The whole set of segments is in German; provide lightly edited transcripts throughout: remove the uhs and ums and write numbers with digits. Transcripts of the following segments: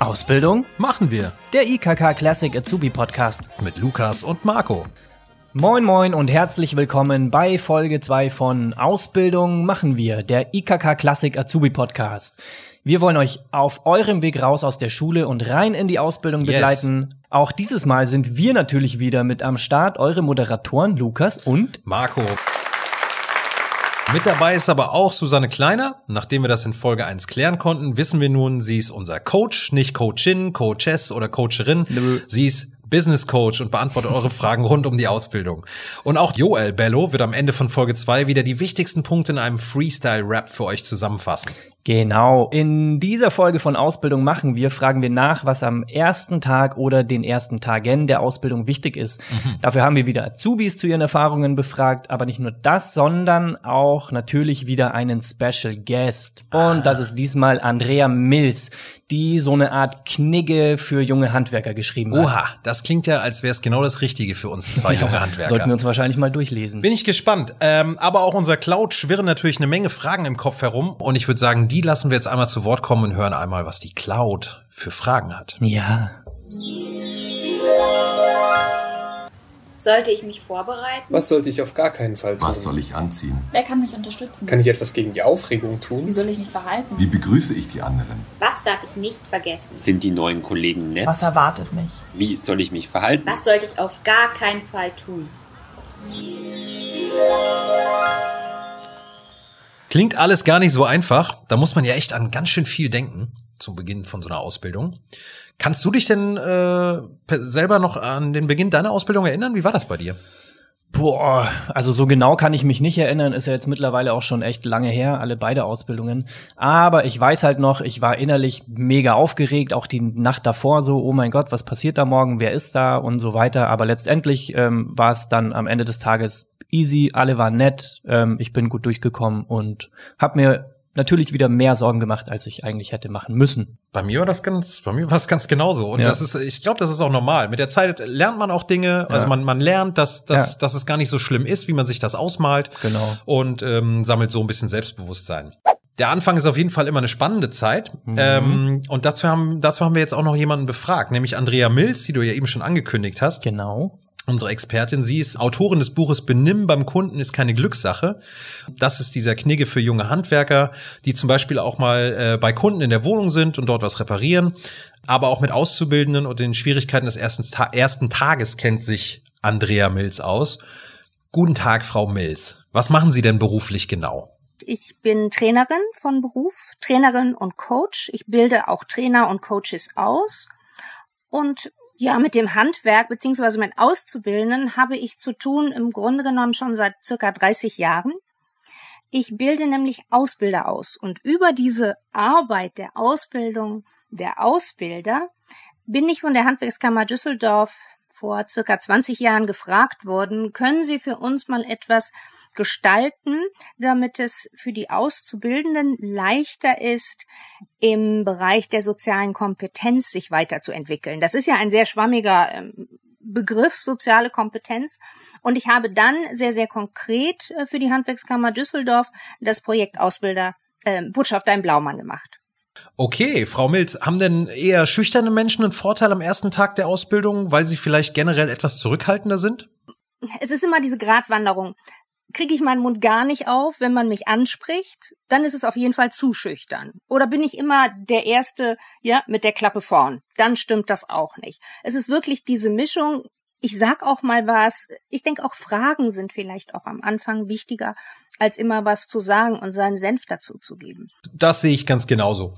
Ausbildung machen wir. Der IKK Classic Azubi Podcast Mit Lukas und Marco. Moin moin und herzlich willkommen bei Folge 2 von Ausbildung machen wir, der IKK Classic Azubi Podcast. Wir wollen euch auf eurem Weg raus aus der Schule und rein in die Ausbildung begleiten. Auch dieses Mal sind wir natürlich wieder mit am Start, eure Moderatoren Lukas und Marco. Mit dabei ist aber auch Susanne Kleiner. Nachdem wir das in Folge 1 klären konnten, wissen wir nun, sie ist unser Coach, nicht Coachin, Coachess oder Coacherin. Nö. Sie ist Business Coach und beantwortet eure Fragen rund um die Ausbildung. Und auch Joel Bello wird am Ende von Folge 2 wieder die wichtigsten Punkte in einem Freestyle-Rap für euch zusammenfassen. Genau. In dieser Folge von Ausbildung machen wir, fragen wir nach, was am ersten Tag oder den ersten Tagen der Ausbildung wichtig ist. Dafür haben wir wieder Azubis zu ihren Erfahrungen befragt, aber nicht nur das, sondern auch natürlich wieder einen Special Guest. Und das ist diesmal Andrea Mills, die so eine Art Knigge für junge Handwerker geschrieben hat. Oha, das klingt ja, als wäre es genau das Richtige für uns zwei junge Handwerker. Sollten wir uns wahrscheinlich mal durchlesen. Bin ich gespannt. Aber auch unser Cloud schwirren natürlich eine Menge Fragen im Kopf herum. Und ich würde sagen, die lassen wir jetzt einmal zu Wort kommen und hören einmal, was die Cloud für Fragen hat. Ja. Sollte ich mich vorbereiten? Was sollte ich auf gar keinen Fall tun? Was soll ich anziehen? Wer kann mich unterstützen? Kann ich etwas gegen die Aufregung tun? Wie soll ich mich verhalten? Wie begrüße ich die anderen? Was darf ich nicht vergessen? Sind die neuen Kollegen nett? Was erwartet mich? Wie soll ich mich verhalten? Was sollte ich auf gar keinen Fall tun? Klingt alles gar nicht so einfach. Da muss man ja echt an ganz schön viel denken zum Beginn von so einer Ausbildung. Kannst du dich denn selber noch an den Beginn deiner Ausbildung erinnern? Wie war das bei dir? Boah, also so genau kann ich mich nicht erinnern, ist ja jetzt mittlerweile auch schon echt lange her, beide Ausbildungen. Aber ich weiß halt noch, ich war innerlich mega aufgeregt, auch die Nacht davor so, oh mein Gott, was passiert da morgen, wer ist da und so weiter. Aber letztendlich war es dann am Ende des Tages easy, alle waren nett, ich bin gut durchgekommen und habe mir natürlich wieder mehr Sorgen gemacht, als ich eigentlich hätte machen müssen. Bei mir war es ganz genauso. Und das ist, ich glaube, das ist auch normal. Mit der Zeit lernt man auch Dinge. Also man lernt, dass es gar nicht so schlimm ist, wie man sich das ausmalt. Genau. Und sammelt so ein bisschen Selbstbewusstsein. Der Anfang ist auf jeden Fall immer eine spannende Zeit. Und dazu haben wir jetzt auch noch jemanden befragt, nämlich Andrea Mills, die du ja eben schon angekündigt hast. Genau. Unsere Expertin, sie ist Autorin des Buches Benimm beim Kunden ist keine Glückssache. Das ist dieser Knigge für junge Handwerker, die zum Beispiel auch mal bei Kunden in der Wohnung sind und dort was reparieren. Aber auch mit Auszubildenden und den Schwierigkeiten des ersten Tages kennt sich Andrea Mills aus. Guten Tag, Frau Mills. Was machen Sie denn beruflich genau? Ich bin Trainerin von Beruf, Trainerin und Coach. Ich bilde auch Trainer und Coaches aus. Und ja, mit dem Handwerk bzw. mit Auszubildenden habe ich zu tun, im Grunde genommen schon seit circa 30 Jahren. Ich bilde nämlich Ausbilder aus und über diese Arbeit der Ausbildung der Ausbilder bin ich von der Handwerkskammer Düsseldorf vor circa 20 Jahren gefragt worden, können Sie für uns mal etwas gestalten, damit es für die Auszubildenden leichter ist, im Bereich der sozialen Kompetenz sich weiterzuentwickeln. Das ist ja ein sehr schwammiger Begriff, soziale Kompetenz. Und ich habe dann sehr, sehr konkret für die Handwerkskammer Düsseldorf das Projekt Ausbilder Botschafter im Blaumann gemacht. Okay, Frau Mills, haben denn eher schüchterne Menschen einen Vorteil am ersten Tag der Ausbildung, weil sie vielleicht generell etwas zurückhaltender sind? Es ist immer diese Gratwanderung. Kriege ich meinen Mund gar nicht auf, wenn man mich anspricht, dann ist es auf jeden Fall zu schüchtern. Oder bin ich immer der Erste, ja, mit der Klappe vorn? Dann stimmt das auch nicht. Es ist wirklich diese Mischung. Ich sag auch mal was. Ich denke, auch Fragen sind vielleicht auch am Anfang wichtiger, als immer was zu sagen und seinen Senf dazu zu geben. Das sehe ich ganz genauso.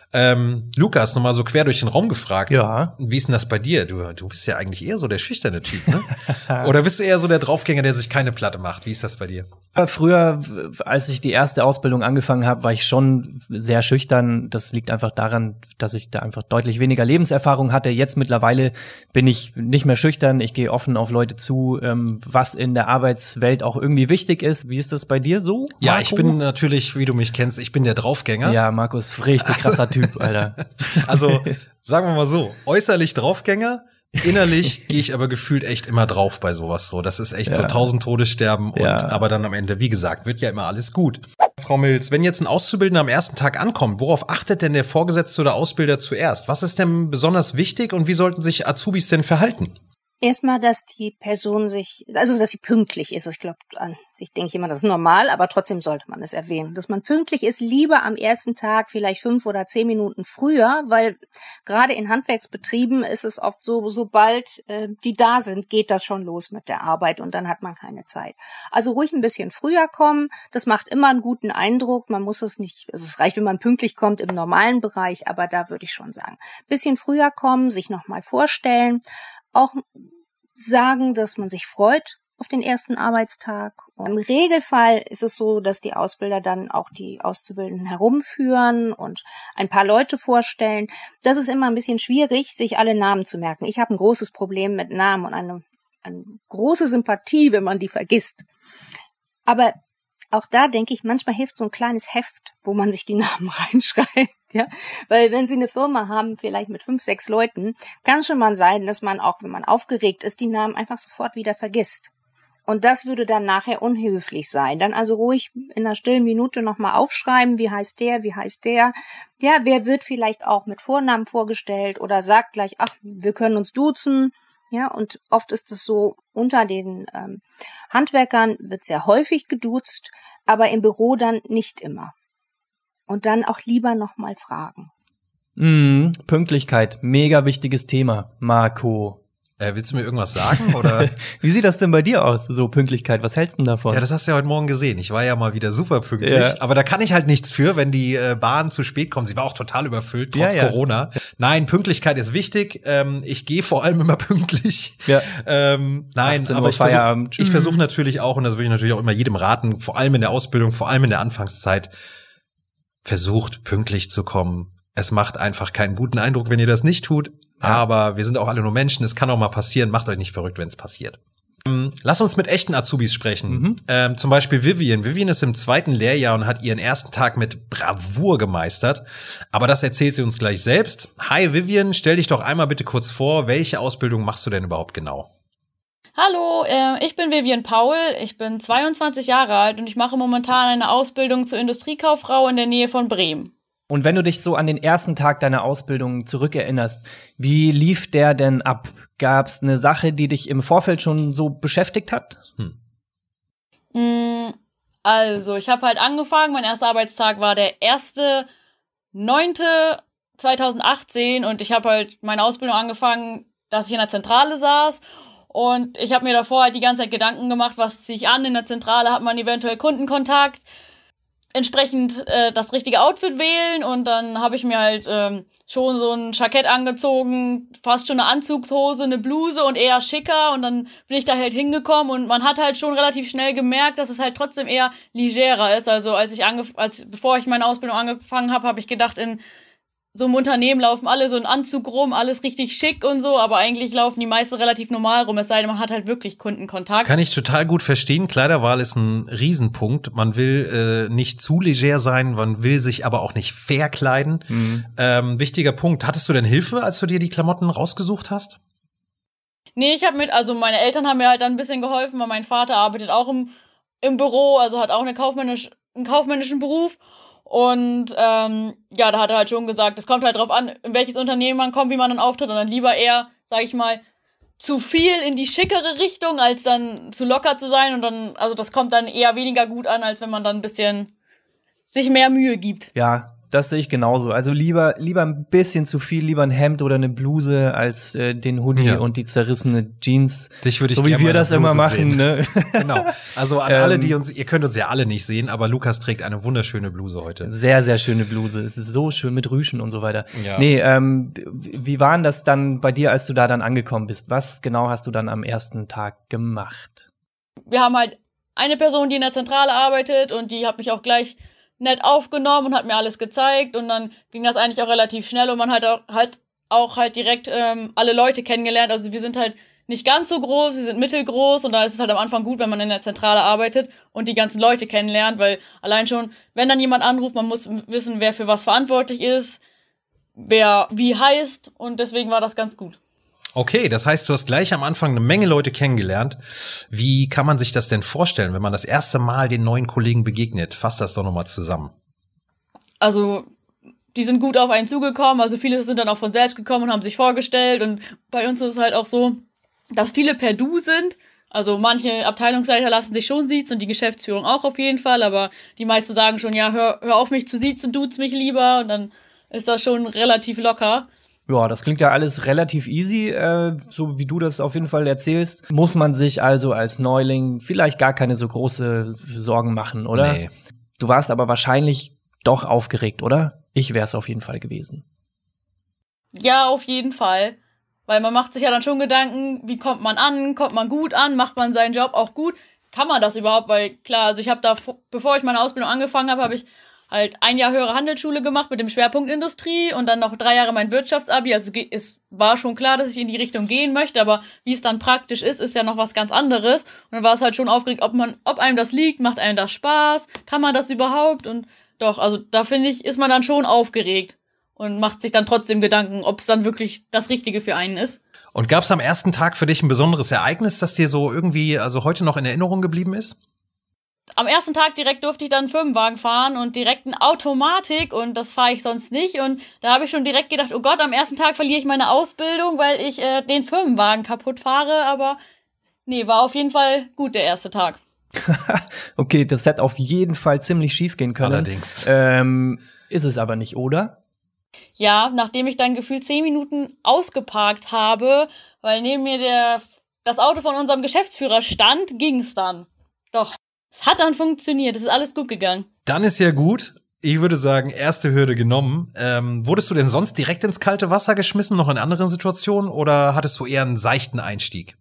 Lukas, nochmal so quer durch den Raum gefragt. Ja. Wie ist denn das bei dir? Du bist ja eigentlich eher so der schüchterne Typ, ne? Oder bist du eher so der Draufgänger, der sich keine Platte macht? Wie ist das bei dir? Früher, als ich die erste Ausbildung angefangen habe, war ich schon sehr schüchtern. Das liegt einfach daran, dass ich da einfach deutlich weniger Lebenserfahrung hatte. Jetzt mittlerweile bin ich nicht mehr schüchtern. Ich gehe offen auf Leute zu, was in der Arbeitswelt auch irgendwie wichtig ist. Wie ist das bei dir so, Marco? Ja, ich bin natürlich, wie du mich kennst, ich bin der Draufgänger. Ja, Marco ist richtig krasser Typ, Alter. Also, sagen wir mal so, äußerlich Draufgänger, innerlich gehe ich aber gefühlt echt immer drauf bei sowas so. Das ist echt so 1000 Todessterben und aber dann am Ende, wie gesagt, wird ja immer alles gut. Frau Mills, wenn jetzt ein Auszubildender am ersten Tag ankommt, worauf achtet denn der Vorgesetzte oder Ausbilder zuerst? Was ist denn besonders wichtig und wie sollten sich Azubis denn verhalten? Erstmal, dass die Person dass sie pünktlich ist. Ich glaube, ich denke immer, das ist normal, aber trotzdem sollte man es erwähnen. Dass man pünktlich ist, lieber am ersten Tag vielleicht 5 oder 10 Minuten früher, weil gerade in Handwerksbetrieben ist es oft so, sobald die da sind, geht das schon los mit der Arbeit und dann hat man keine Zeit. Also ruhig ein bisschen früher kommen, das macht immer einen guten Eindruck. Man muss es nicht, also es reicht, wenn man pünktlich kommt im normalen Bereich, aber da würde ich schon sagen, bisschen früher kommen, sich nochmal vorstellen, auch sagen, dass man sich freut auf den ersten Arbeitstag. Und im Regelfall ist es so, dass die Ausbilder dann auch die Auszubildenden herumführen und ein paar Leute vorstellen. Das ist immer ein bisschen schwierig, sich alle Namen zu merken. Ich habe ein großes Problem mit Namen und eine große Sympathie, wenn man die vergisst. Aber auch da denke ich, manchmal hilft so ein kleines Heft, wo man sich die Namen reinschreibt, ja. Weil wenn Sie eine Firma haben, vielleicht mit 5, 6 Leuten, kann schon mal sein, dass man auch, wenn man aufgeregt ist, die Namen einfach sofort wieder vergisst. Und das würde dann nachher unhöflich sein. Dann also ruhig in einer stillen Minute nochmal aufschreiben, wie heißt der. Ja, wer wird vielleicht auch mit Vornamen vorgestellt oder sagt gleich, ach, wir können uns duzen. Ja, und oft ist es so, unter den Handwerkern wird sehr häufig geduzt, aber im Büro dann nicht immer. Und dann auch lieber nochmal fragen. Pünktlichkeit, mega wichtiges Thema, Marco. Willst du mir irgendwas sagen? Oder? Wie sieht das denn bei dir aus, so Pünktlichkeit? Was hältst du denn davon? Ja, das hast du ja heute Morgen gesehen. Ich war ja mal wieder super pünktlich. Ja. Aber da kann ich halt nichts für, wenn die Bahn zu spät kommt. Sie war auch total überfüllt, trotz Corona. Nein, Pünktlichkeit ist wichtig. Ich gehe vor allem immer pünktlich. Ja. Nein, aber ich versuche natürlich auch, und das würde ich natürlich auch immer jedem raten, vor allem in der Ausbildung, vor allem in der Anfangszeit, versucht pünktlich zu kommen. Es macht einfach keinen guten Eindruck, wenn ihr das nicht tut. Aber wir sind auch alle nur Menschen. Es kann auch mal passieren. Macht euch nicht verrückt, wenn es passiert. Lass uns mit echten Azubis sprechen. Zum Beispiel Vivian. Vivian ist im 2. Lehrjahr und hat ihren ersten Tag mit Bravour gemeistert. Aber das erzählt sie uns gleich selbst. Hi Vivian, stell dich doch einmal bitte kurz vor. Welche Ausbildung machst du denn überhaupt genau? Hallo, ich bin Vivian Paul, ich bin 22 Jahre alt und ich mache momentan eine Ausbildung zur Industriekauffrau in der Nähe von Bremen. Und wenn du dich so an den ersten Tag deiner Ausbildung zurückerinnerst, wie lief der denn ab? Gab's eine Sache, die dich im Vorfeld schon so beschäftigt hat? Also, ich habe halt angefangen, mein erster Arbeitstag war der 1.9.2018 und ich habe halt meine Ausbildung angefangen, dass ich in der Zentrale saß. Und ich habe mir davor halt die ganze Zeit Gedanken gemacht, was ziehe ich an. In der Zentrale hat man eventuell Kundenkontakt, entsprechend das richtige Outfit wählen. Und dann habe ich mir halt schon so ein Jackett angezogen, fast schon eine Anzugshose, eine Bluse und eher schicker. Und dann bin ich da halt hingekommen und man hat halt schon relativ schnell gemerkt, dass es halt trotzdem eher legerer ist. Also bevor ich meine Ausbildung angefangen habe, habe ich gedacht, in so im Unternehmen laufen alle so in Anzug rum, alles richtig schick und so, aber eigentlich laufen die meisten relativ normal rum, es sei denn, man hat halt wirklich Kundenkontakt. Kann ich total gut verstehen. Kleiderwahl ist ein Riesenpunkt. Man will nicht zu leger sein, man will sich aber auch nicht verkleiden. Wichtiger Punkt. Hattest du denn Hilfe, als du dir die Klamotten rausgesucht hast? Nee, also meine Eltern haben mir halt dann ein bisschen geholfen, weil mein Vater arbeitet auch im Büro, also hat auch einen kaufmännischen Beruf. Und da hat er halt schon gesagt, es kommt halt drauf an, in welches Unternehmen man kommt, wie man dann auftritt und dann lieber eher, sag ich mal, zu viel in die schickere Richtung, als dann zu locker zu sein und dann, also das kommt dann eher weniger gut an, als wenn man dann ein bisschen sich mehr Mühe gibt. Ja, das sehe ich genauso. Also lieber ein bisschen zu viel, lieber ein Hemd oder eine Bluse als den Hoodie und die zerrissene Jeans. Dich würde ich so wie wir das immer machen, ne? Genau. Also an alle, die ihr könnt uns ja alle nicht sehen, aber Lukas trägt eine wunderschöne Bluse heute. Sehr, sehr schöne Bluse. Es ist so schön mit Rüschen und so weiter. Ja. Nee, wie war denn das dann bei dir, als du da dann angekommen bist? Was genau hast du dann am ersten Tag gemacht? Wir haben halt eine Person, die in der Zentrale arbeitet und die hat mich auch gleich nett aufgenommen und hat mir alles gezeigt und dann ging das eigentlich auch relativ schnell und man hat auch direkt alle Leute kennengelernt. Also wir sind halt nicht ganz so groß, wir sind mittelgroß und da ist es halt am Anfang gut, wenn man in der Zentrale arbeitet und die ganzen Leute kennenlernt, weil allein schon, wenn dann jemand anruft, man muss wissen, wer für was verantwortlich ist, wer wie heißt und deswegen war das ganz gut. Okay, das heißt, du hast gleich am Anfang eine Menge Leute kennengelernt. Wie kann man sich das denn vorstellen, wenn man das erste Mal den neuen Kollegen begegnet? Fass das doch nochmal zusammen. Also, die sind gut auf einen zugekommen, also viele sind dann auch von selbst gekommen und haben sich vorgestellt und bei uns ist es halt auch so, dass viele per Du sind. Also manche Abteilungsleiter lassen sich schon siezen und die Geschäftsführung auch auf jeden Fall, aber die meisten sagen schon, ja, hör auf mich zu siezen, duzt mich lieber und dann ist das schon relativ locker. Ja, das klingt ja alles relativ easy, so wie du das auf jeden Fall erzählst. Muss man sich also als Neuling vielleicht gar keine so große Sorgen machen, oder? Nee. Du warst aber wahrscheinlich doch aufgeregt, oder? Ich wär's auf jeden Fall gewesen. Ja, auf jeden Fall. Weil man macht sich ja dann schon Gedanken, wie kommt man an, kommt man gut an, macht man seinen Job auch gut? Kann man das überhaupt? Weil klar, also ich habe da, bevor ich meine Ausbildung angefangen habe, habe ich halt 1 Jahr höhere Handelsschule gemacht mit dem Schwerpunkt Industrie und dann noch 3 Jahre mein Wirtschaftsabi. Also es war schon klar, dass ich in die Richtung gehen möchte, aber wie es dann praktisch ist ja noch was ganz anderes. Und dann war es halt schon aufgeregt, ob einem das liegt, macht einem das Spaß, kann man das überhaupt? Und doch, also da finde ich, ist man dann schon aufgeregt und macht sich dann trotzdem Gedanken, ob es dann wirklich das Richtige für einen ist. Und gab es am ersten Tag für dich ein besonderes Ereignis, das dir so irgendwie, also heute noch in Erinnerung geblieben ist? Am ersten Tag direkt durfte ich dann einen Firmenwagen fahren und direkt eine Automatik und das fahre ich sonst nicht. Und da habe ich schon direkt gedacht, oh Gott, am ersten Tag verliere ich meine Ausbildung, weil ich den Firmenwagen kaputt fahre. Aber nee, war auf jeden Fall gut der erste Tag. Okay, das hätte auf jeden Fall ziemlich schief gehen können. Allerdings. Ist es aber nicht, oder? Ja, nachdem ich dann gefühlt 10 Minuten ausgeparkt habe, weil neben mir das Auto von unserem Geschäftsführer stand, ging's dann. Doch, es hat dann funktioniert, es ist alles gut gegangen. Dann ist ja gut. Ich würde sagen, erste Hürde genommen. Wurdest du denn sonst direkt ins kalte Wasser geschmissen, noch in anderen Situationen, oder hattest du eher einen seichten Einstieg?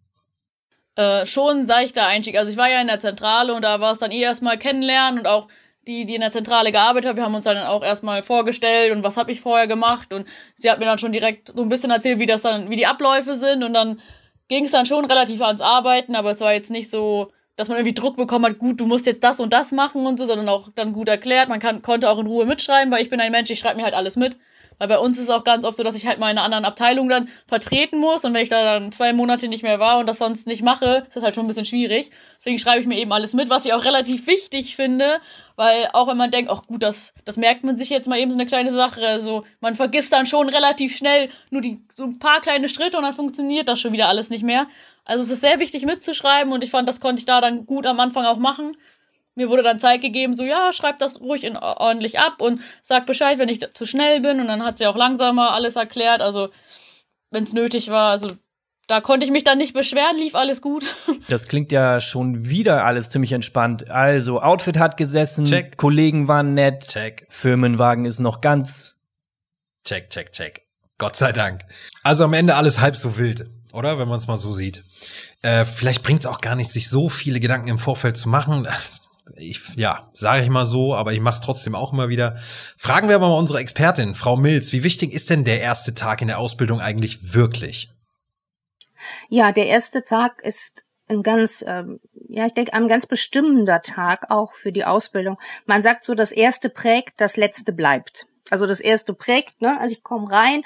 Schon ein seichter Einstieg. Also ich war ja in der Zentrale und da war es dann erstmal kennenlernen und auch die in der Zentrale gearbeitet haben, wir haben uns dann auch erstmal vorgestellt und was habe ich vorher gemacht und sie hat mir dann schon direkt so ein bisschen erzählt, wie die Abläufe sind und dann ging es dann schon relativ ans Arbeiten, aber es war jetzt nicht so, dass man irgendwie Druck bekommen hat, gut, du musst jetzt das und das machen und so, sondern auch dann gut erklärt, konnte auch in Ruhe mitschreiben, weil ich bin ein Mensch, ich schreibe mir halt alles mit. Weil bei uns ist es auch ganz oft so, dass ich halt mal in einer anderen Abteilung dann vertreten muss und wenn ich da dann 2 Monate nicht mehr war und das sonst nicht mache, ist das halt schon ein bisschen schwierig. Deswegen schreibe ich mir eben alles mit, was ich auch relativ wichtig finde, weil auch wenn man denkt, ach gut, das merkt man sich jetzt mal eben so eine kleine Sache, also man vergisst dann schon relativ schnell nur so ein paar kleine Schritte und dann funktioniert das schon wieder alles nicht mehr. Also es ist sehr wichtig mitzuschreiben und ich fand, das konnte ich da dann gut am Anfang auch machen. Mir wurde dann Zeit gegeben, so ja, schreib das ruhig ordentlich ab und sag Bescheid, wenn ich zu schnell bin. Und dann hat sie auch langsamer alles erklärt, also wenn es nötig war. Also da konnte ich mich dann nicht beschweren, lief alles gut. Das klingt ja schon wieder alles ziemlich entspannt. Also Outfit hat gesessen, Check. Kollegen waren nett, Check. Firmenwagen ist noch ganz. Check. Gott sei Dank. Also am Ende alles halb so wild, oder? Wenn man es mal so sieht. Vielleicht bringt es auch gar nicht, sich so viele Gedanken im Vorfeld zu machen. Sage ich mal so, aber ich mache es trotzdem auch immer wieder. Fragen wir aber mal unsere Expertin, Frau Milz, wie wichtig ist denn der erste Tag in der Ausbildung eigentlich wirklich? Ja, der erste Tag ist ein ganz, ich denke, ein ganz bestimmender Tag auch für die Ausbildung. Man sagt so, das Erste prägt, das Letzte bleibt. Also das Erste prägt, ne? Also ich komme rein,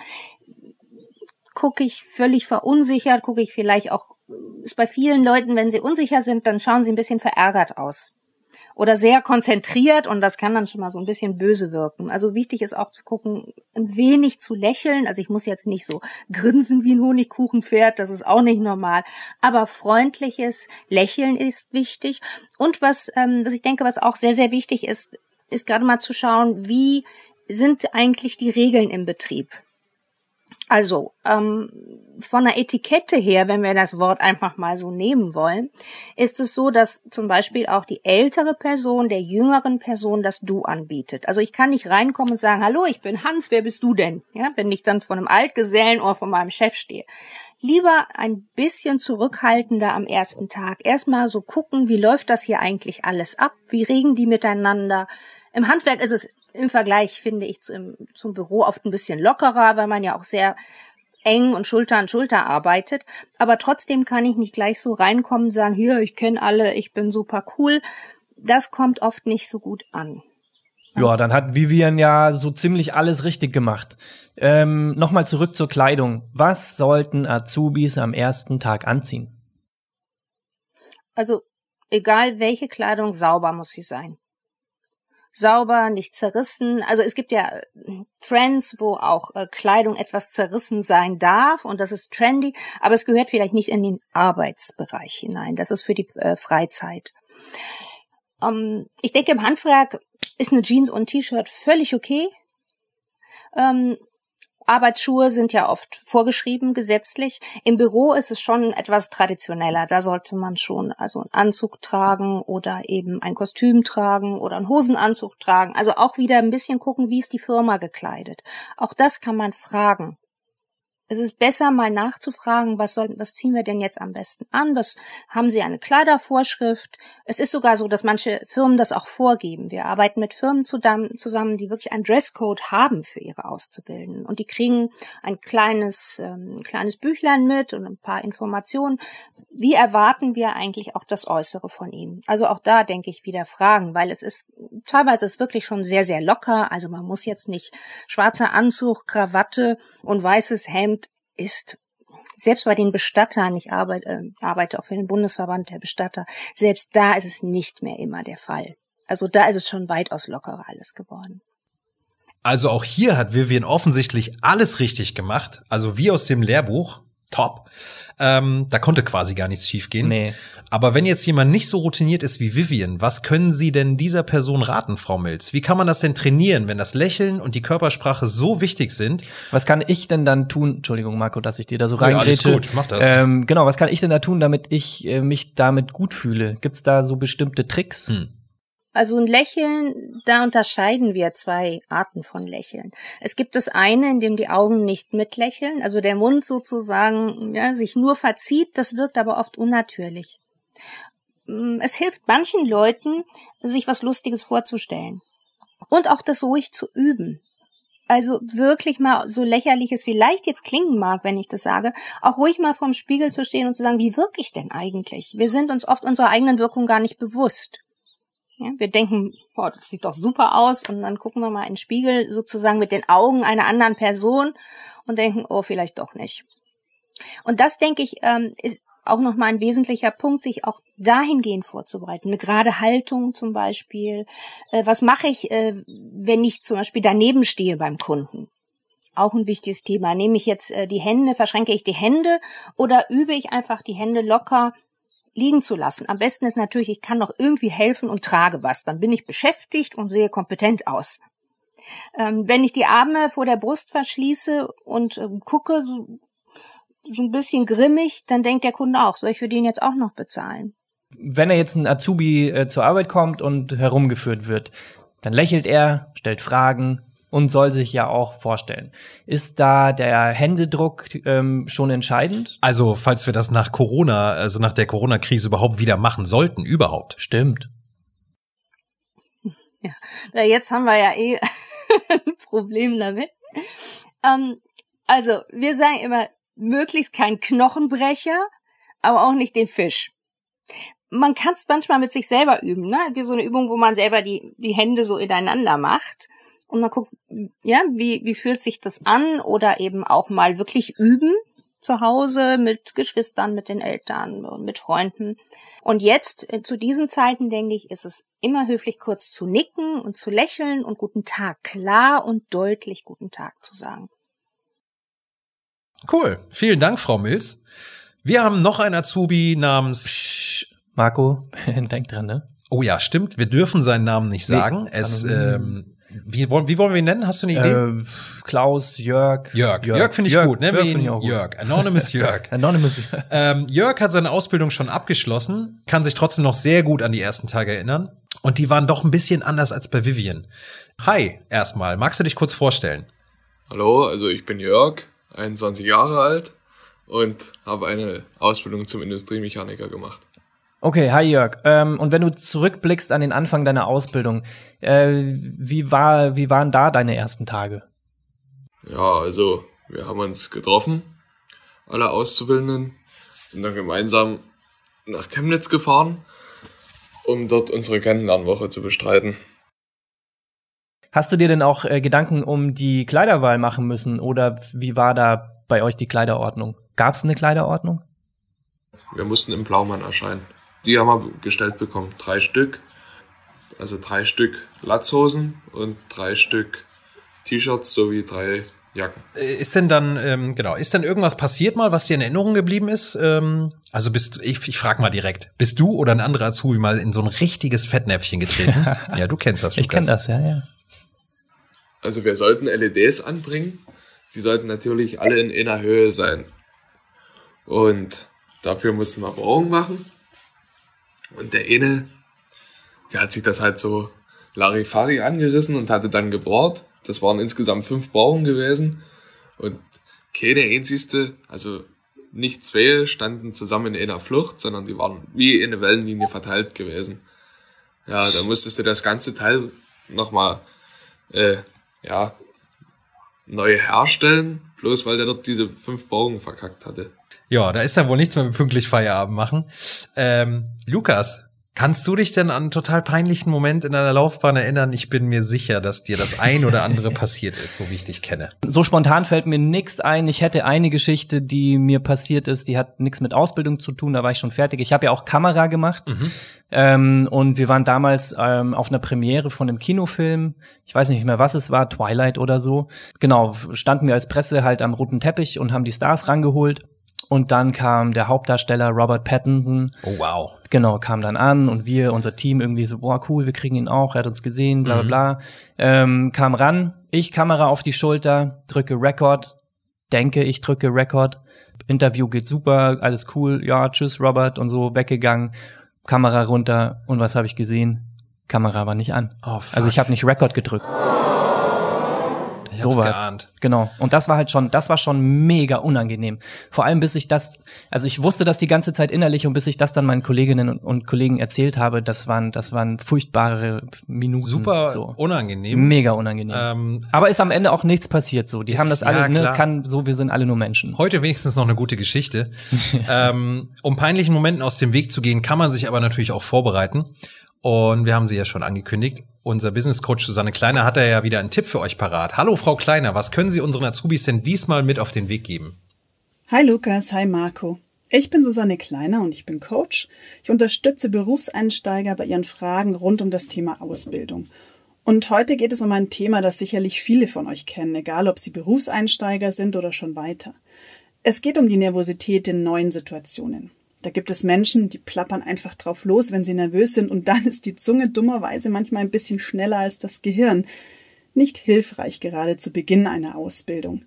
gucke ich völlig verunsichert, gucke ich vielleicht auch, ist bei vielen Leuten, wenn sie unsicher sind, dann schauen sie ein bisschen verärgert aus. Oder sehr konzentriert und das kann dann schon mal so ein bisschen böse wirken. Also wichtig ist auch zu gucken, ein wenig zu lächeln. Also ich muss jetzt nicht so grinsen wie ein Honigkuchenpferd, das ist auch nicht normal. Aber freundliches Lächeln ist wichtig. Und was ich denke, was auch sehr, sehr wichtig ist gerade mal zu schauen, wie sind eigentlich die Regeln im Betrieb. Also von der Etikette her, wenn wir das Wort einfach mal so nehmen wollen, ist es so, dass zum Beispiel auch die ältere Person der jüngeren Person das Du anbietet. Also ich kann nicht reinkommen und sagen, hallo, ich bin Hans, wer bist du denn? Ja, wenn ich dann von einem Altgesellen oder von meinem Chef stehe. Lieber ein bisschen zurückhaltender am ersten Tag. Erstmal so gucken, wie läuft das hier eigentlich alles ab? Wie reden die miteinander? Im Handwerk ist es im Vergleich, finde ich, zum Büro oft ein bisschen lockerer, weil man ja auch sehr eng und Schulter an Schulter arbeitet. Aber trotzdem kann ich nicht gleich so reinkommen und sagen, hier, ich kenne alle, ich bin super cool. Das kommt oft nicht so gut an. Ja, dann hat Vivian ja so ziemlich alles richtig gemacht. Nochmal zurück zur Kleidung. Was sollten Azubis am ersten Tag anziehen? Also, egal welche Kleidung, sauber muss sie sein. Sauber, nicht zerrissen. Also es gibt ja Trends, wo auch Kleidung etwas zerrissen sein darf und das ist trendy, aber es gehört vielleicht nicht in den Arbeitsbereich hinein. Das ist für die Freizeit. Ich denke, im Handwerk ist eine Jeans und ein T-Shirt völlig okay. Arbeitsschuhe sind ja oft vorgeschrieben, gesetzlich. Im Büro ist es schon etwas traditioneller. Da sollte man schon also einen Anzug tragen oder eben ein Kostüm tragen oder einen Hosenanzug tragen. Also auch wieder ein bisschen gucken, wie ist die Firma gekleidet. Auch das kann man fragen. Es ist besser, mal nachzufragen, was ziehen wir denn jetzt am besten an? Haben Sie eine Kleidervorschrift? Es ist sogar so, dass manche Firmen das auch vorgeben. Wir arbeiten mit Firmen zusammen, die wirklich einen Dresscode haben für ihre Auszubildenden. Und die kriegen ein kleines Büchlein mit und ein paar Informationen. Wie erwarten wir eigentlich auch das Äußere von ihnen? Also auch da denke ich wieder fragen, weil teilweise ist wirklich schon sehr, sehr locker. Also man muss jetzt nicht schwarzer Anzug, Krawatte und weißes Hemd ist, selbst bei den Bestattern, ich arbeite auch für den Bundesverband der Bestatter, selbst da ist es nicht mehr immer der Fall. Also da ist es schon weitaus lockerer alles geworden. Also auch hier hat Vivian offensichtlich alles richtig gemacht, also wie aus dem Lehrbuch. Top. Da konnte quasi gar nichts schiefgehen. Nee. Aber wenn jetzt jemand nicht so routiniert ist wie Vivian, was können Sie denn dieser Person raten, Frau Milz? Wie kann man das denn trainieren, wenn das Lächeln und die Körpersprache so wichtig sind? Was kann ich denn dann tun? Entschuldigung, Marco, dass ich dir da so reingrätsche. Ja, alles gut, mach das. Genau, was kann ich denn da tun, damit ich mich damit gut fühle? Gibt's da so bestimmte Tricks? Also ein Lächeln, da unterscheiden wir zwei Arten von Lächeln. Es gibt das eine, in dem die Augen nicht mitlächeln, also der Mund sozusagen sich nur verzieht, das wirkt aber oft unnatürlich. Es hilft manchen Leuten, sich was Lustiges vorzustellen und auch das ruhig zu üben. Also wirklich mal, so lächerlich es vielleicht jetzt klingen mag, wenn ich das sage, auch ruhig mal vorm Spiegel zu stehen und zu sagen, wie wirke ich denn eigentlich? Wir sind uns oft unserer eigenen Wirkung gar nicht bewusst. Ja, wir denken, boah, das sieht doch super aus und dann gucken wir mal in den Spiegel sozusagen mit den Augen einer anderen Person und denken, oh, vielleicht doch nicht. Und das, denke ich, ist auch nochmal ein wesentlicher Punkt, sich auch dahingehend vorzubereiten. Eine gerade Haltung zum Beispiel. Was mache ich, wenn ich zum Beispiel daneben stehe beim Kunden? Auch ein wichtiges Thema. Nehme ich jetzt die Hände, verschränke ich die Hände oder übe ich einfach die Hände locker liegen zu lassen. Am besten ist natürlich, ich kann noch irgendwie helfen und trage was. Dann bin ich beschäftigt und sehe kompetent aus. Wenn ich die Arme vor der Brust verschließe und gucke, so ein bisschen grimmig, dann denkt der Kunde auch, soll ich für den jetzt auch noch bezahlen? Wenn er jetzt ein Azubi zur Arbeit kommt und herumgeführt wird, dann lächelt er, stellt Fragen und soll sich ja auch vorstellen. Ist da der Händedruck schon entscheidend? Also, falls wir das nach Corona, also nach der Corona-Krise überhaupt wieder machen sollten, überhaupt. Stimmt. Ja, jetzt haben wir ja ein Problem damit. Also, wir sagen immer, möglichst kein Knochenbrecher, aber auch nicht den Fisch. Man kann es manchmal mit sich selber üben, ne? Wie so eine Übung, wo man selber die Hände so ineinander macht. Und man guckt, ja, wie fühlt sich das an? Oder eben auch mal wirklich üben zu Hause mit Geschwistern, mit den Eltern und mit Freunden. Und jetzt, zu diesen Zeiten, denke ich, ist es immer höflich, kurz zu nicken und zu lächeln und guten Tag, klar und deutlich guten Tag zu sagen. Cool. Vielen Dank, Frau Milz. Wir haben noch einen Azubi namens Marco, denk dran, ne? Oh ja, stimmt. Wir dürfen seinen Namen nicht sagen. Wie wollen wir ihn nennen? Hast du eine Idee? Klaus, Jörg. Jörg finde ich gut, ne? Jörg. Anonymous Jörg. Anonymous Jörg. Jörg hat seine Ausbildung schon abgeschlossen, kann sich trotzdem noch sehr gut an die ersten Tage erinnern. Und die waren doch ein bisschen anders als bei Vivian. Hi, erstmal. Magst du dich kurz vorstellen? Hallo, also ich bin Jörg, 21 Jahre alt und habe eine Ausbildung zum Industriemechaniker gemacht. Okay, hi Jörg. Und wenn du zurückblickst an den Anfang deiner Ausbildung, wie waren da deine ersten Tage? Ja, also wir haben uns getroffen, alle Auszubildenden, sind dann gemeinsam nach Chemnitz gefahren, um dort unsere Kennenlernwoche zu bestreiten. Hast du dir denn auch Gedanken um die Kleiderwahl machen müssen oder wie war da bei euch die Kleiderordnung? Gab es eine Kleiderordnung? Wir mussten im Blaumann erscheinen. Die haben wir gestellt bekommen. 3 Stück. Also 3 Stück Latzhosen und 3 Stück T-Shirts sowie 3 Jacken. Ist denn dann, ist denn irgendwas passiert mal, was dir in Erinnerung geblieben ist? Also ich frage mal direkt, bist du oder ein anderer Azubi mal in so ein richtiges Fettnäpfchen getreten? Ja, du kennst das, Lukas. Ich kenn das, ja. Also wir sollten LEDs anbringen. Die sollten natürlich alle in einer Höhe sein. Und dafür mussten wir Bohrungen machen. Und der eine, der hat sich das halt so Larifari angerissen und hatte dann gebohrt. Das waren insgesamt 5 Bohrungen gewesen. Und keine einzigste, also nicht 2 standen zusammen in einer Flucht, sondern die waren wie in eine Wellenlinie verteilt gewesen. Ja, da musstest du das ganze Teil nochmal neu herstellen, bloß weil der dort diese 5 Bohrungen verkackt hatte. Ja, da ist dann wohl nichts mehr mit pünktlich Feierabend machen. Lukas, kannst du dich denn an einen total peinlichen Moment in deiner Laufbahn erinnern? Ich bin mir sicher, dass dir das ein oder andere passiert ist, so wie ich dich kenne. So spontan fällt mir nichts ein. Ich hätte eine Geschichte, die mir passiert ist, die hat nichts mit Ausbildung zu tun, da war ich schon fertig. Ich habe ja auch Kamera gemacht. Und wir waren damals auf einer Premiere von einem Kinofilm. Ich weiß nicht mehr, was es war, Twilight oder so. Genau, standen wir als Presse halt am roten Teppich und haben die Stars rangeholt. Und dann kam der Hauptdarsteller Robert Pattinson. Oh, wow. Genau, kam dann an und unser Team irgendwie so, boah, cool, wir kriegen ihn auch, er hat uns gesehen, bla bla bla. Kam ran, ich Kamera auf die Schulter, drücke Record, ich drücke Record. Interview geht super, alles cool, ja, tschüss Robert und so, weggegangen, Kamera runter und was habe ich gesehen? Kamera war nicht an. Oh, fuck. Also ich habe nicht Record gedrückt. Ich hab's geahnt. Genau. Und das war schon mega unangenehm. Vor allem ich wusste das die ganze Zeit innerlich und bis ich das dann meinen Kolleginnen und Kollegen erzählt habe, das waren furchtbare Minuten. Super so. Unangenehm. Mega unangenehm. Aber ist am Ende auch nichts passiert so. Die haben das alle, wir sind alle nur Menschen. Heute wenigstens noch eine gute Geschichte. Um peinlichen Momenten aus dem Weg zu gehen, kann man sich aber natürlich auch vorbereiten. Und wir haben sie ja schon angekündigt. Unser Business Coach Susanne Kleiner hat ja wieder einen Tipp für euch parat. Hallo Frau Kleiner, was können Sie unseren Azubis denn diesmal mit auf den Weg geben? Hi Lukas, hi Marco. Ich bin Susanne Kleiner und ich bin Coach. Ich unterstütze Berufseinsteiger bei ihren Fragen rund um das Thema Ausbildung. Und heute geht es um ein Thema, das sicherlich viele von euch kennen, egal ob sie Berufseinsteiger sind oder schon weiter. Es geht um die Nervosität in neuen Situationen. Da gibt es Menschen, die plappern einfach drauf los, wenn sie nervös sind und dann ist die Zunge dummerweise manchmal ein bisschen schneller als das Gehirn. Nicht hilfreich gerade zu Beginn einer Ausbildung.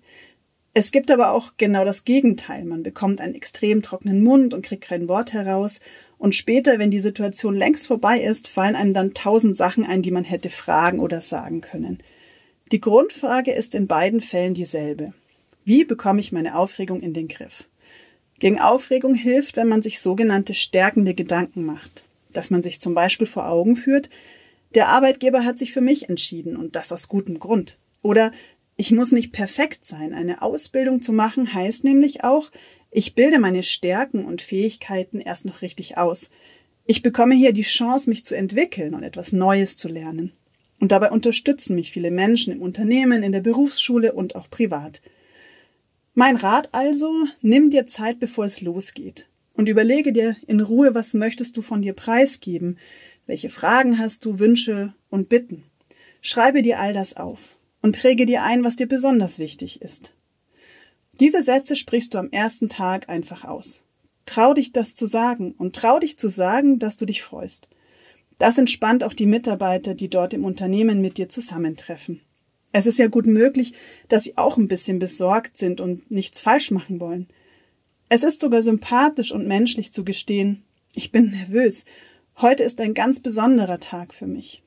Es gibt aber auch genau das Gegenteil. Man bekommt einen extrem trockenen Mund und kriegt kein Wort heraus. Und später, wenn die Situation längst vorbei ist, fallen einem dann 1000 Sachen ein, die man hätte fragen oder sagen können. Die Grundfrage ist in beiden Fällen dieselbe. Wie bekomme ich meine Aufregung in den Griff? Gegen Aufregung hilft, wenn man sich sogenannte stärkende Gedanken macht. Dass man sich zum Beispiel vor Augen führt, der Arbeitgeber hat sich für mich entschieden und das aus gutem Grund. Oder ich muss nicht perfekt sein. Eine Ausbildung zu machen heißt nämlich auch, ich bilde meine Stärken und Fähigkeiten erst noch richtig aus. Ich bekomme hier die Chance, mich zu entwickeln und etwas Neues zu lernen. Und dabei unterstützen mich viele Menschen im Unternehmen, in der Berufsschule und auch privat. Mein Rat also, nimm dir Zeit, bevor es losgeht und überlege dir in Ruhe, was möchtest du von dir preisgeben, welche Fragen hast du, Wünsche und Bitten. Schreibe dir all das auf und präge dir ein, was dir besonders wichtig ist. Diese Sätze sprichst du am ersten Tag einfach aus. Trau dich, das zu sagen und trau dich zu sagen, dass du dich freust. Das entspannt auch die Mitarbeiter, die dort im Unternehmen mit dir zusammentreffen. Es ist ja gut möglich, dass sie auch ein bisschen besorgt sind und nichts falsch machen wollen. Es ist sogar sympathisch und menschlich zu gestehen, ich bin nervös. Heute ist ein ganz besonderer Tag für mich.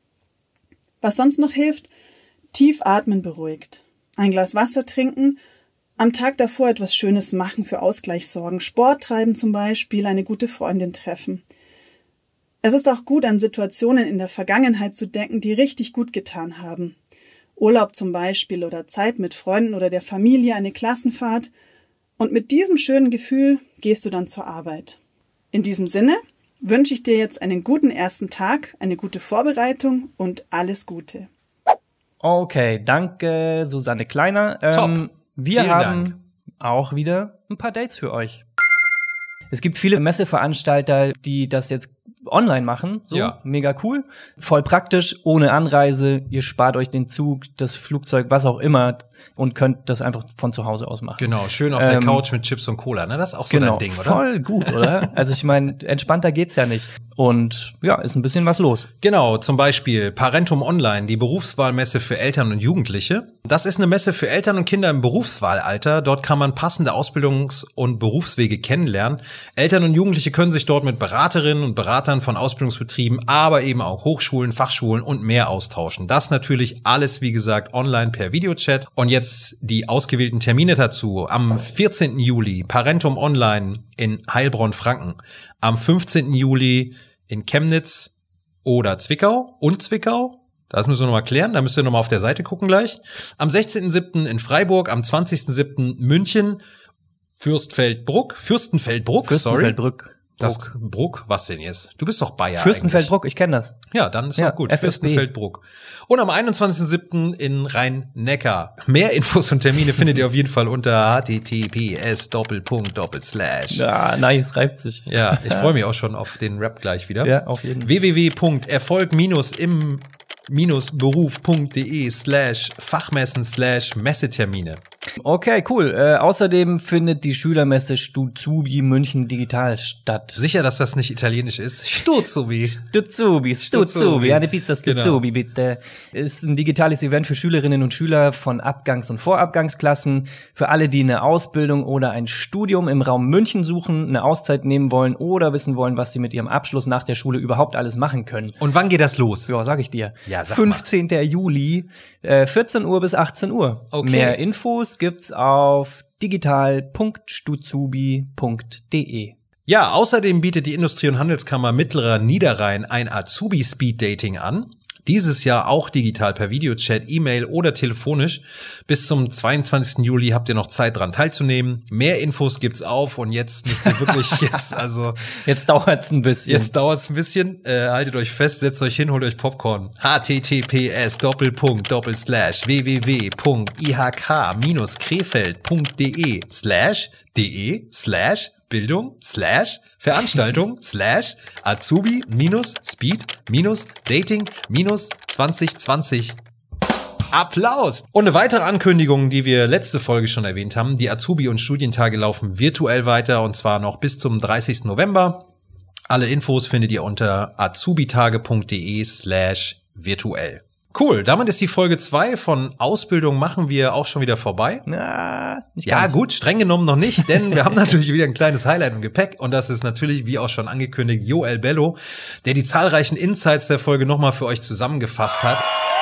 Was sonst noch hilft? Tief atmen beruhigt. Ein Glas Wasser trinken, am Tag davor etwas Schönes machen, für Ausgleich sorgen, Sport treiben zum Beispiel, eine gute Freundin treffen. Es ist auch gut, an Situationen in der Vergangenheit zu denken, die richtig gut getan haben. Urlaub zum Beispiel oder Zeit mit Freunden oder der Familie, eine Klassenfahrt. Und mit diesem schönen Gefühl gehst du dann zur Arbeit. In diesem Sinne wünsche ich dir jetzt einen guten ersten Tag, eine gute Vorbereitung und alles Gute. Okay, danke Susanne Kleiner. Top. Wir Vielen haben Dank. auch wieder ein paar Dates für euch. Es gibt viele Messeveranstalter, die das jetzt online machen. So, Ja. mega cool. Voll praktisch, ohne Anreise. Ihr spart euch den Zug, das Flugzeug, was auch immer und könnt das einfach von zu Hause aus machen. Genau, schön auf der Couch mit Chips und Cola, ne? Das ist auch so dein Ding, oder? Voll gut, oder? Also ich meine, entspannter geht's ja nicht. Und ja, ist ein bisschen was los. Genau, zum Beispiel Parentum Online, die Berufswahlmesse für Eltern und Jugendliche. Das ist eine Messe für Eltern und Kinder im Berufswahlalter. Dort kann man passende Ausbildungs- und Berufswege kennenlernen. Eltern und Jugendliche können sich dort mit Beraterinnen und Beratern von Ausbildungsbetrieben, aber eben auch Hochschulen, Fachschulen und mehr austauschen. Das natürlich alles, wie gesagt, online per Videochat. Und jetzt die ausgewählten Termine dazu. Am 14. Juli Parentum Online in Heilbronn-Franken. Am 15. Juli in Chemnitz oder Zwickau und Zwickau. Das müssen wir nochmal klären, da müsst ihr nochmal auf der Seite gucken gleich. Am 16.07. in Freiburg, am 20.07. München, Fürstenfeldbruck, Das Bruck, was denn jetzt? Du bist doch Bayer Fürstenfeldbruck, ich kenne das. Ja, dann ist Ja, doch gut. FSB. Fürstenfeldbruck. Und am 21.07. in Rhein-Neckar. Mehr Infos und Termine findet ihr auf jeden Fall unter https://. Ja, nice, reibt sich. Ja, ich freue mich auch schon auf den Rap gleich wieder. Ja, auf jeden Fall. www.erfolg-im-beruf.de/Fachmessen/Messetermine. Okay, cool. Außerdem findet die Schülermesse Stuzubi München digital statt. Sicher, dass das nicht italienisch ist? Stuzubi. Stuzubi. Eine Pizza Stuzubi, bitte. Ist ein digitales Event für Schülerinnen und Schüler von Abgangs- und Vorabgangsklassen. Für alle, die eine Ausbildung oder ein Studium im Raum München suchen, eine Auszeit nehmen wollen oder wissen wollen, was sie mit ihrem Abschluss nach der Schule überhaupt alles machen können. Und wann geht das los? Ja, sag ich dir. Ja, sag 15. Juli, 14 Uhr bis 18 Uhr. Okay. Mehr Infos gibt's auf digital.stuzubi.de. Ja, außerdem bietet die Industrie- und Handelskammer Mittlerer Niederrhein ein Azubi-Speed-Dating an. Dieses Jahr auch digital per Videochat, E-Mail oder telefonisch. Bis zum 22. Juli habt ihr noch Zeit dran teilzunehmen. Mehr Infos gibt's auf und jetzt müsst ihr wirklich Jetzt dauert's ein bisschen. Jetzt dauert's ein bisschen. Haltet euch fest, setzt euch hin, holt euch Popcorn. https://www.ihk-creefeld.de/de/Bildung/Veranstaltung/Azubi-Speed-Dating-2020. Applaus! Und eine weitere Ankündigung, die wir letzte Folge schon erwähnt haben. Die Azubi- und Studientage laufen virtuell weiter und zwar noch bis zum 30. November. Alle Infos findet ihr unter azubitage.de/virtuell. Cool, damit ist die Folge 2 von Ausbildung machen wir auch schon wieder vorbei. Na, nicht Ja ganz. gut, streng genommen noch nicht, denn wir haben natürlich wieder ein kleines Highlight im Gepäck und das ist natürlich, wie auch schon angekündigt, Joel Bello, der die zahlreichen Insights der Folge nochmal für euch zusammengefasst hat.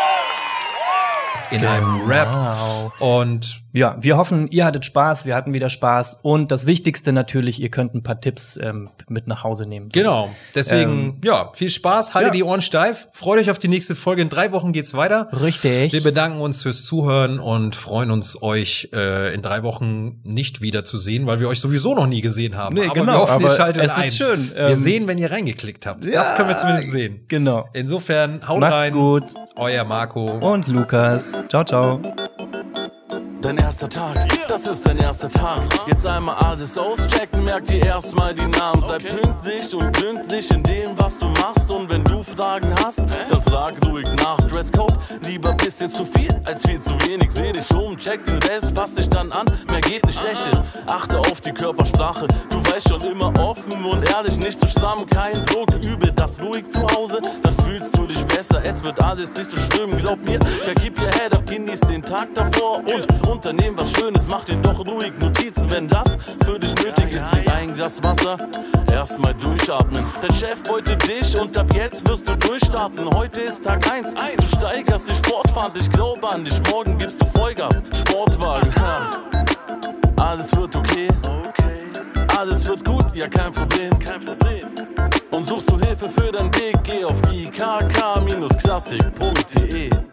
In einem Rap. Und ja, wir hoffen, ihr hattet Spaß, wir hatten wieder Spaß und das Wichtigste natürlich, ihr könnt ein paar Tipps mit nach Hause nehmen. genau, deswegen, ja, viel Spaß, haltet die Ohren steif, freut euch auf die nächste Folge, in 3 Wochen geht's weiter. Richtig. Wir bedanken uns fürs Zuhören und freuen uns, euch in 3 Wochen nicht wieder zu sehen, weil wir euch sowieso noch nie gesehen haben. Nee, aber genau, wir hoffen, ihr aber schaltet es ein. ist schön. Wir sehen, wenn ihr reingeklickt habt. Das können wir zumindest sehen. Genau. Insofern, haut Macht's rein. gut. Euer Marco. Und Lukas. Ciao, ciao. Dein erster Tag, das ist dein erster Tag. Jetzt einmal alles auschecken, merk dir erstmal die Namen. Sei pünktlich und pünktlich in dem, was du machst. Und wenn du Fragen hast, dann frag ruhig nach. Dresscode, lieber bisschen zu viel als viel zu wenig. Seh dich um, check den Rest, pass dich dann an. Mehr geht nicht, lächeln, achte auf die Körpersprache. Du weißt schon immer offen und ehrlich, nicht zu stramm. Kein Druck, übe das ruhig zu Hause. Dann fühlst du dich besser, jetzt wird alles nicht so schlimm. Glaub mir, ja, keep your head up, genieß den Tag davor und unternehmen was Schönes, mach dir doch ruhig Notizen, wenn das für dich nötig ist, wie ein Glas Wasser. Erstmal durchatmen, dein Chef wollte dich und ab jetzt wirst du durchstarten. Heute ist Tag 1, du steigerst dich fortfahrend, ich glaube an dich, morgen gibst du Vollgas, Sportwagen, ha. Alles wird okay, alles wird gut, ja kein Problem. Und suchst du Hilfe für dein Weg, geh auf ikk-klassik.de.